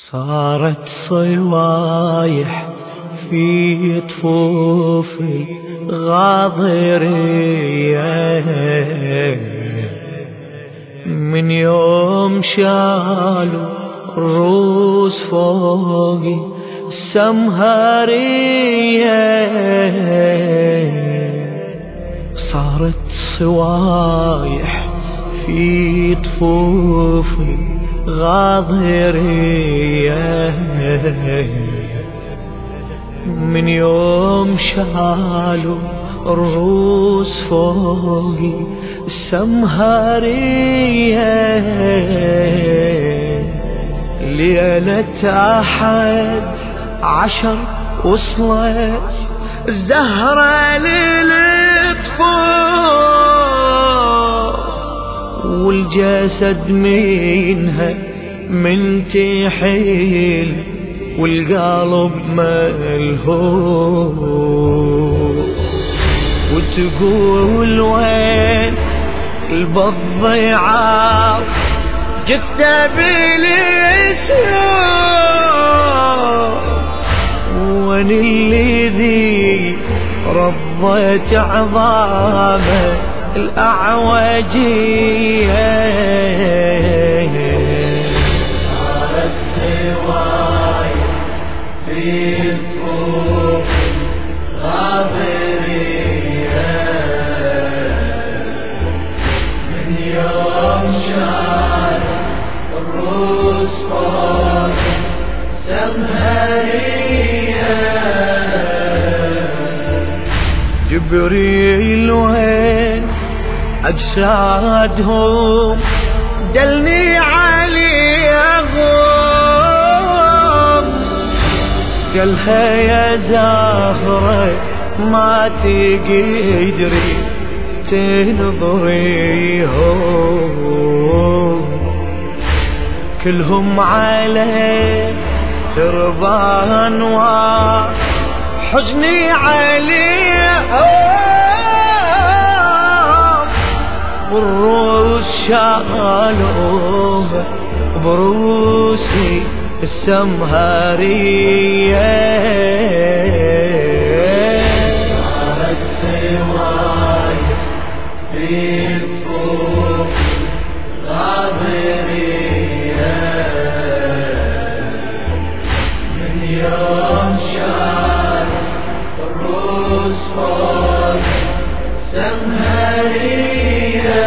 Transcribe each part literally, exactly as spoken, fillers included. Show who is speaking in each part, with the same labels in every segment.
Speaker 1: صارت صوايح في طفوف الغاضرية من يوم شالوا الروس فوقي السمهرية. صارت صوايح في طفوف غاضرية من يوم شالوا الروس فوقي السمهرية. ليلة أحد عشر وصلت الزهرة للطفوف والجسد منها من تحيل والقلب ملهوف. وتقول وين البضيعة جثة بالسيوف وين الذي رضت عظامه الأعوجية.
Speaker 2: صارت سوايح في صفوف غاضرية من يوم شال الروس فوق سمهرية.
Speaker 1: جبريل وين أجسادهم دلني عليهم قالها يا زهرة ما تقدري تنظريهم كلهم عليه تربان وحزني عليهم والروس شالوها بروسي السمهرية.
Speaker 2: صارت سوايح في صفوف غاضرية من يوم شال الروس فوق سمهرية.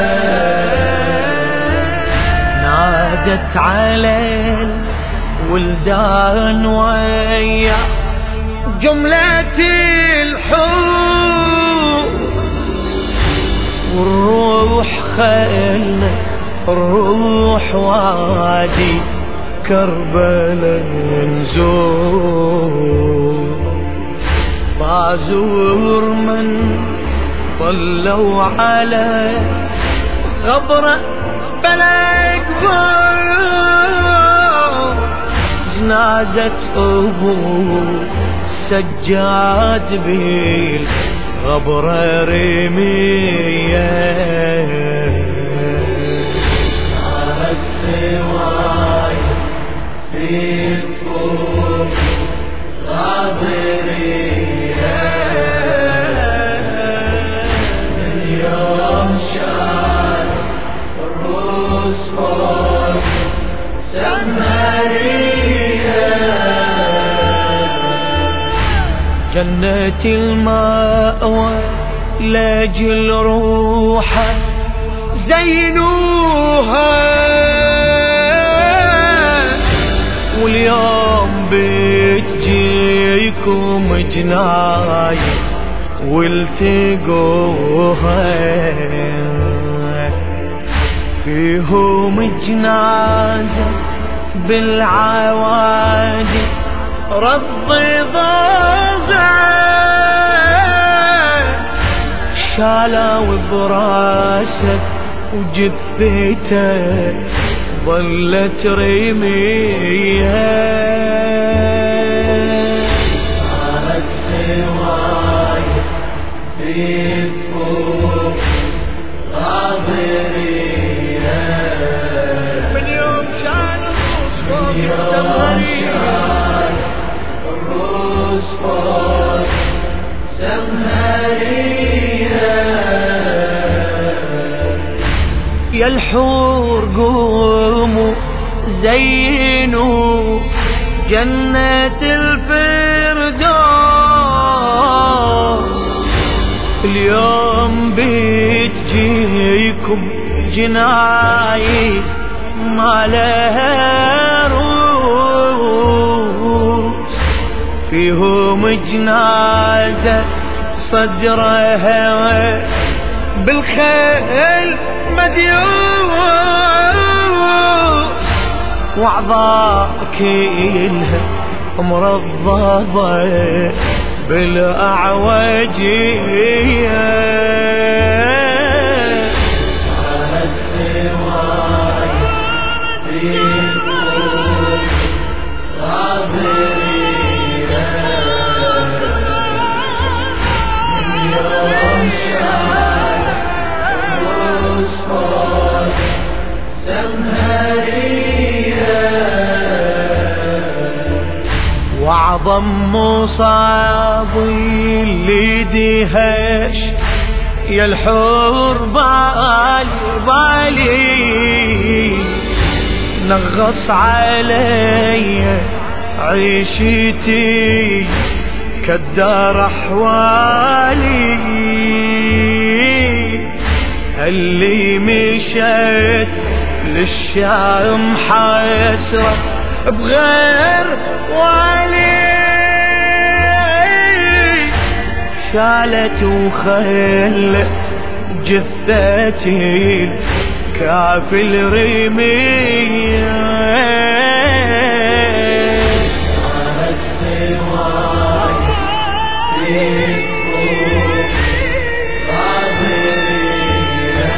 Speaker 1: نادت على الولدان ويا جملة الحب والروح خلت الروح وادي كربلاء نزور بازور من ضلوا على غبرة بلا كبار جنازة أبو سجاد بالغبرة رمية.
Speaker 2: صارت سوايح في صفوف غاضرية من يوم شال الروس فوق سمهرية.
Speaker 1: جنة المأوى لاجل روحه زينوها واليوم بتجيكم جناي والتقوها فيهم جنازة بالعوادي رضي ضاغع شالوا براسك وجثته ظلت رمية.
Speaker 2: صارت سوايح في صفوف غاضرية من يوم شال الروس شال الروس فوق سمهرية.
Speaker 1: يا الحور قوموا زينوا جنة الفردوس، اليوم بتجيكم جنايس ما لها روس، فيهم جنازة صدرها بالخيل مديوس، وأعضاء كلها مرضضة بالأعوجية.
Speaker 2: صارت سواي فيكم صابرية، من يوم شال الروس فوق سمهرية.
Speaker 1: وأعظم مصابي اللي دهش يا الحور بالي بالي، نغص علي عيشتي كدار أحوالي، اللي مشيت للشام حيسرة بغير والي، شالت وخلت جثتي كافل رمية.
Speaker 2: صارت سواي فيكم صابرية،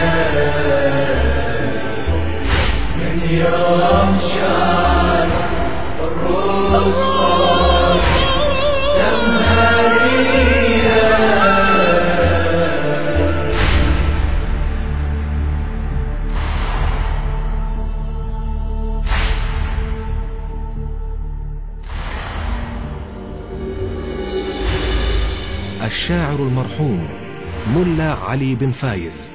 Speaker 2: من يوم شال الروس فوق سمهرية.
Speaker 3: الشاعر المرحوم ملا علي بن فايز